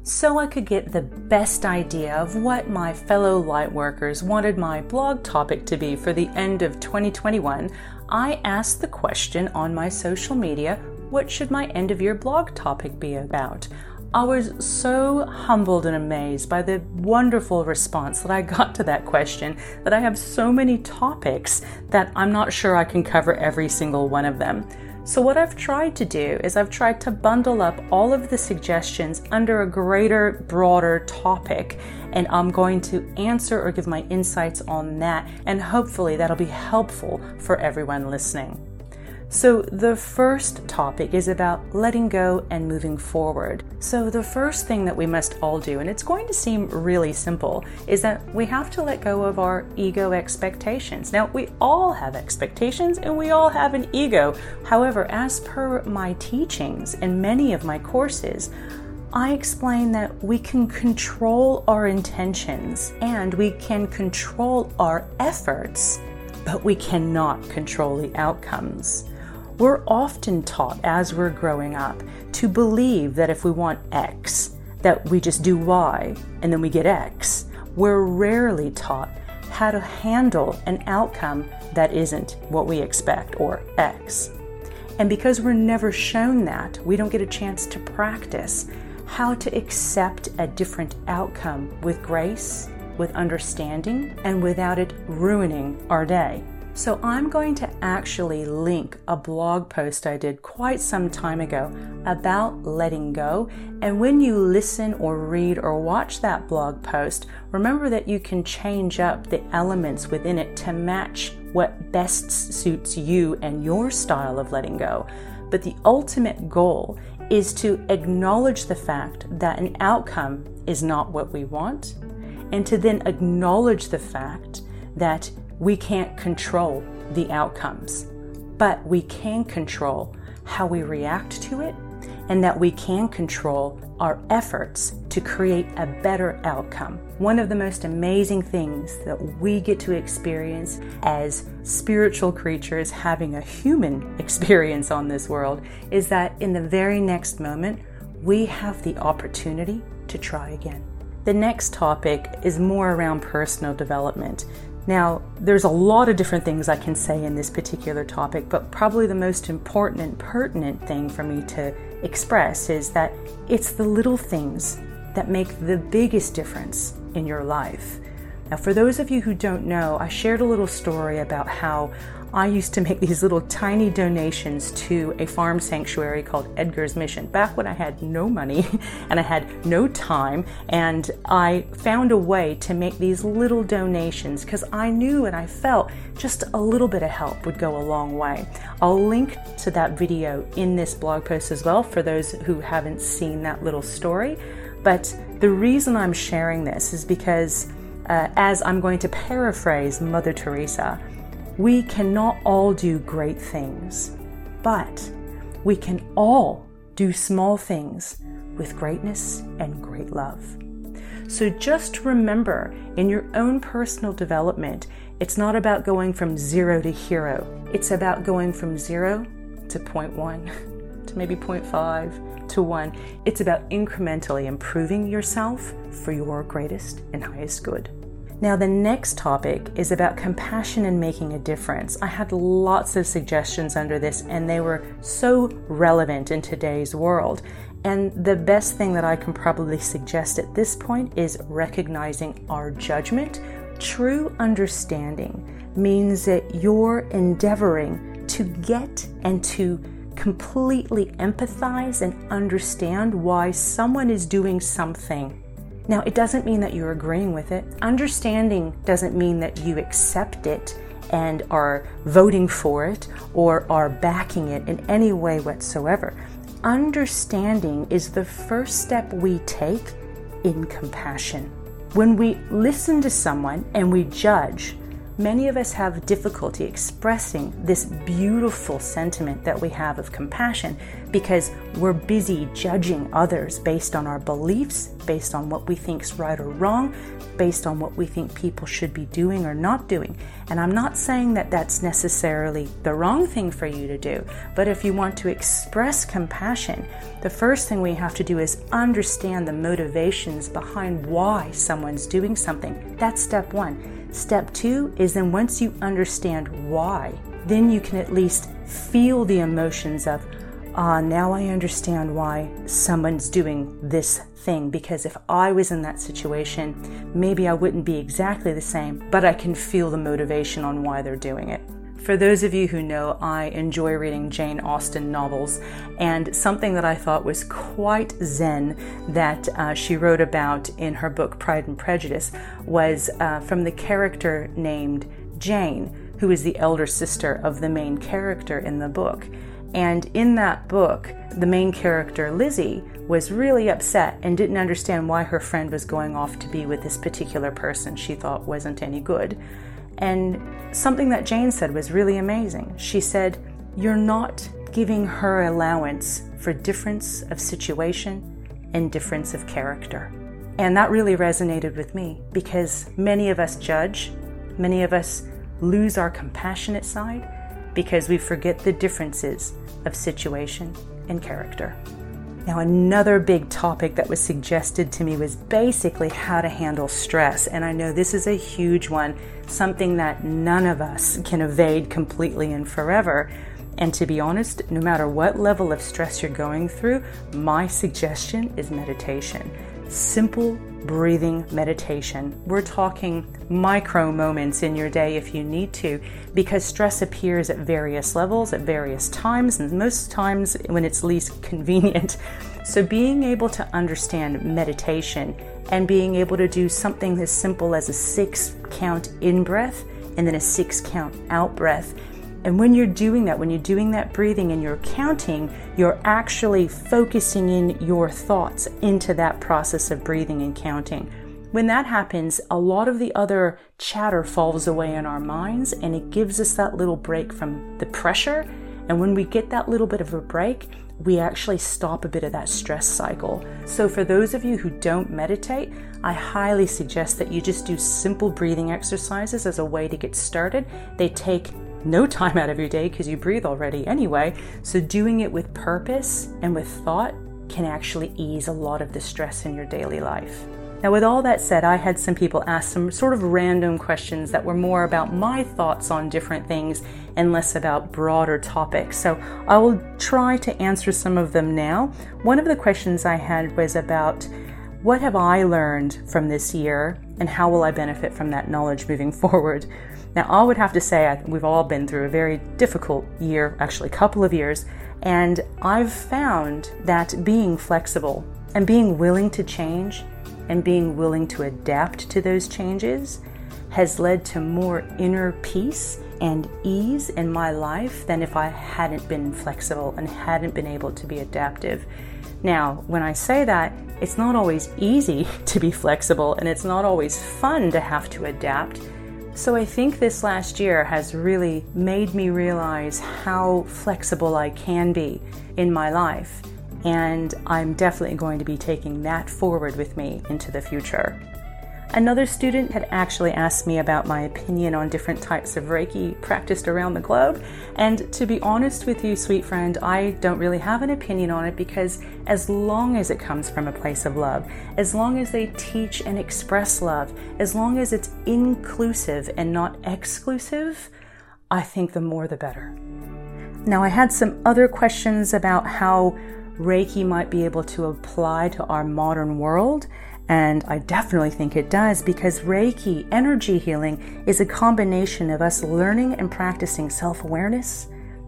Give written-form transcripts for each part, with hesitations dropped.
So I could get the best idea of what my fellow lightworkers wanted my blog topic to be for the end of 2021, I asked the question on my social media, what should my end of year blog topic be about? I was so humbled and amazed by the wonderful response that I got to that question that I have so many topics that I'm not sure I can cover every single one of them. So what I've tried to do is I've tried to bundle up all of the suggestions under a greater, broader topic, and I'm going to answer or give my insights on that, and hopefully that'll be helpful for everyone listening. So the first topic is about letting go and moving forward. So the first thing that we must all do, and it's going to seem really simple, is that we have to let go of our ego expectations. Now, we all have expectations and we all have an ego. However, as per my teachings and many of my courses, I explain that we can control our intentions and we can control our efforts, but we cannot control the outcomes. We're often taught as we're growing up to believe that if we want X, that we just do Y and then we get X. We're rarely taught how to handle an outcome that isn't what we expect, or X. And because we're never shown that, we don't get a chance to practice how to accept a different outcome with grace, with understanding, and without it ruining our day. So I'm going to actually link a blog post I did quite some time ago about letting go. And when you listen or read or watch that blog post, remember that you can change up the elements within it to match what best suits you and your style of letting go. But the ultimate goal is to acknowledge the fact that an outcome is not what we want, and to then acknowledge the fact that we can't control the outcomes, but we can control how we react to it, and that we can control our efforts to create a better outcome. One of the most amazing things that we get to experience as spiritual creatures having a human experience on this world is that in the very next moment, we have the opportunity to try again. The next topic is more around personal development. Now, there's a lot of different things I can say in this particular topic, but probably the most important and pertinent thing for me to express is that it's the little things that make the biggest difference in your life. Now, for those of you who don't know, I shared a little story about how I used to make these little tiny donations to a farm sanctuary called Edgar's Mission back when I had no money and I had no time, and I found a way to make these little donations because I knew and I felt just a little bit of help would go a long way. I'll link to that video in this blog post as well for those who haven't seen that little story. But the reason I'm sharing this is because as I'm going to paraphrase Mother Teresa, we cannot all do great things, but we can all do small things with greatness and great love. So just remember, in your own personal development, it's not about going from 0 to hero. It's about going from 0 to 0.1, to maybe 0.5, to 1. It's about incrementally improving yourself for your greatest and highest good. Now, the next topic is about compassion and making a difference. I had lots of suggestions under this, and they were so relevant in today's world. And the best thing that I can probably suggest at this point is recognizing our judgment. True understanding means that you're endeavoring to get and to completely empathize and understand why someone is doing something. Now, it doesn't mean that you're agreeing with it. Understanding doesn't mean that you accept it and are voting for it or are backing it in any way whatsoever. Understanding is the first step we take in compassion. When we listen to someone and we judge, many of us have difficulty expressing this beautiful sentiment that we have of compassion because we're busy judging others based on our beliefs, based on what we think is right or wrong, based on what we think people should be doing or not doing. And I'm not saying that that's necessarily the wrong thing for you to do, but if you want to express compassion, the first thing we have to do is understand the motivations behind why someone's doing something. That's step one. Step two is then once you understand why, then you can at least feel the emotions of, now I understand why someone's doing this thing, because if I was in that situation, maybe I wouldn't be exactly the same, but I can feel the motivation on why they're doing it. For those of you who know, I enjoy reading Jane Austen novels, and something that I thought was quite zen that she wrote about in her book Pride and Prejudice was from the character named Jane, who is the elder sister of the main character in the book. And in that book, the main character, Lizzie, was really upset and didn't understand why her friend was going off to be with this particular person she thought wasn't any good. And something that Jane said was really amazing. She said, "You're not giving her allowance for difference of situation and difference of character." And that really resonated with me because many of us judge, many of us lose our compassionate side because we forget the differences of situation and character. Now, another big topic that was suggested to me was basically how to handle stress. And I know this is a huge one, something that none of us can evade completely and forever. And to be honest, no matter what level of stress you're going through, my suggestion is meditation. Simple breathing meditation. We're talking micro moments in your day if you need to, because stress appears at various levels, at various times, and most times when it's least convenient. So being able to understand meditation and being able to do something as simple as a 6-count in-breath and then a 6-count out-breath. And when you're doing that breathing and you're counting, you're actually focusing in your thoughts into that process of breathing and counting. When that happens, a lot of the other chatter falls away in our minds and it gives us that little break from the pressure. And when we get that little bit of a break, we actually stop a bit of that stress cycle. So for those of you who don't meditate, I highly suggest that you just do simple breathing exercises as a way to get started. They take no time out of your day because you breathe already anyway. So doing it with purpose and with thought can actually ease a lot of the stress in your daily life. Now, with all that said, I had some people ask some sort of random questions that were more about my thoughts on different things and less about broader topics. So I will try to answer some of them now. One of the questions I had was about what have I learned from this year and how will I benefit from that knowledge moving forward? Now, I would have to say we've all been through a very difficult year, actually a couple of years, and I've found that being flexible and being willing to change and being willing to adapt to those changes has led to more inner peace and ease in my life than if I hadn't been flexible and hadn't been able to be adaptive. Now, when I say that, it's not always easy to be flexible and it's not always fun to have to adapt. So I think this last year has really made me realize how flexible I can be in my life. And I'm definitely going to be taking that forward with me into the future. Another student had actually asked me about my opinion on different types of Reiki practiced around the globe. And to be honest with you, sweet friend, I don't really have an opinion on it because as long as it comes from a place of love, as long as they teach and express love, as long as it's inclusive and not exclusive, I think the more the better. Now, I had some other questions about how Reiki might be able to apply to our modern world. And I definitely think it does because Reiki, energy healing, is a combination of us learning and practicing self-awareness,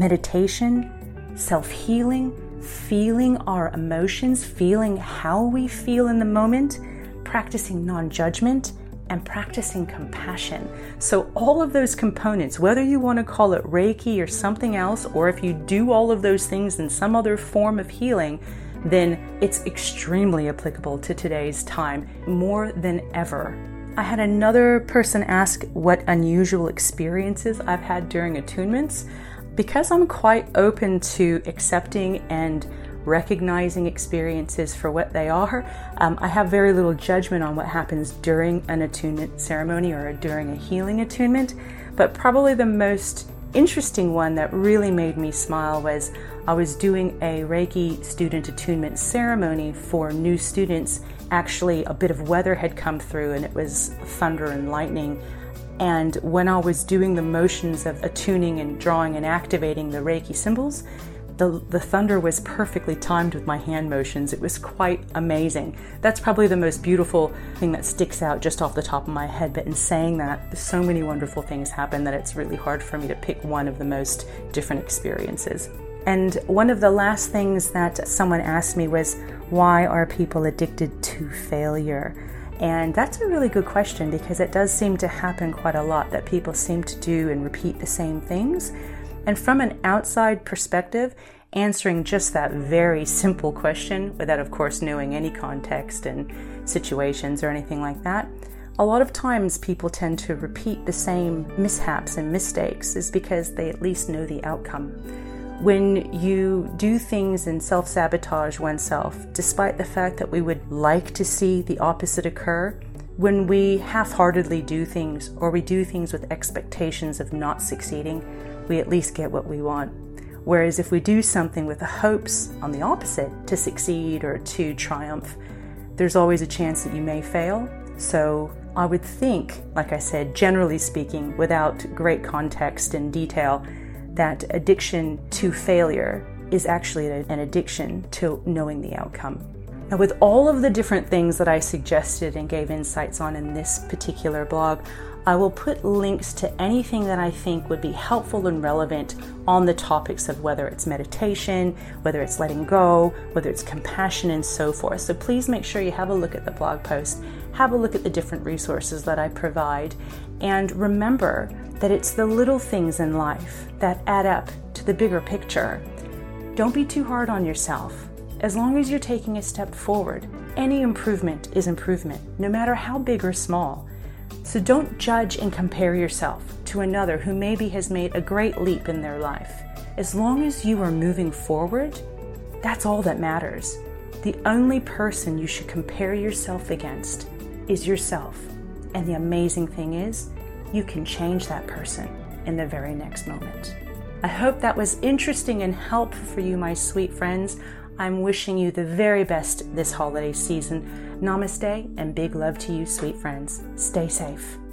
meditation, self-healing, feeling our emotions, feeling how we feel in the moment, practicing non-judgment, and practicing compassion. So all of those components, whether you want to call it Reiki or something else, or if you do all of those things in some other form of healing, then it's extremely applicable to today's time more than ever. I had another person ask what unusual experiences I've had during attunements. Because I'm quite open to accepting and recognizing experiences for what they are, I have very little judgment on what happens during an attunement ceremony or during a healing attunement. But probably the most interesting one that really made me smile was I was doing a Reiki student attunement ceremony for new students. Actually, a bit of weather had come through and it was thunder and lightning. And when I was doing the motions of attuning and drawing and activating the Reiki symbols, the thunder was perfectly timed with my hand motions. It was quite amazing. That's probably the most beautiful thing that sticks out just off the top of my head. But in saying that, so many wonderful things happen that it's really hard for me to pick one of the most different experiences. And one of the last things that someone asked me was, why are people addicted to failure? And that's a really good question, because it does seem to happen quite a lot, that people seem to do and repeat the same things. And from an outside perspective, answering just that very simple question, without of course knowing any context and situations or anything like that, a lot of times people tend to repeat the same mishaps and mistakes is because they at least know the outcome. When you do things and self-sabotage oneself, despite the fact that we would like to see the opposite occur, when we half-heartedly do things or we do things with expectations of not succeeding, we at least get what we want. Whereas if we do something with the hopes on the opposite, to succeed or to triumph, there's always a chance that you may fail. So I would think, like I said, generally speaking, without great context and detail, that addiction to failure is actually an addiction to knowing the outcome. Now, with all of the different things that I suggested and gave insights on in this particular blog, I will put links to anything that I think would be helpful and relevant on the topics of whether it's meditation, whether it's letting go, whether it's compassion, and so forth. So please make sure you have a look at the blog post, have a look at the different resources that I provide, and remember that it's the little things in life that add up to the bigger picture. Don't be too hard on yourself. As long as you're taking a step forward, any improvement is improvement, no matter how big or small. So don't judge and compare yourself to another who maybe has made a great leap in their life. As long as you are moving forward, that's all that matters. The only person you should compare yourself against is yourself. And the amazing thing is, you can change that person in the very next moment. I hope that was interesting and helpful for you, my sweet friends. I'm wishing you the very best this holiday season. Namaste and big love to you, sweet friends. Stay safe.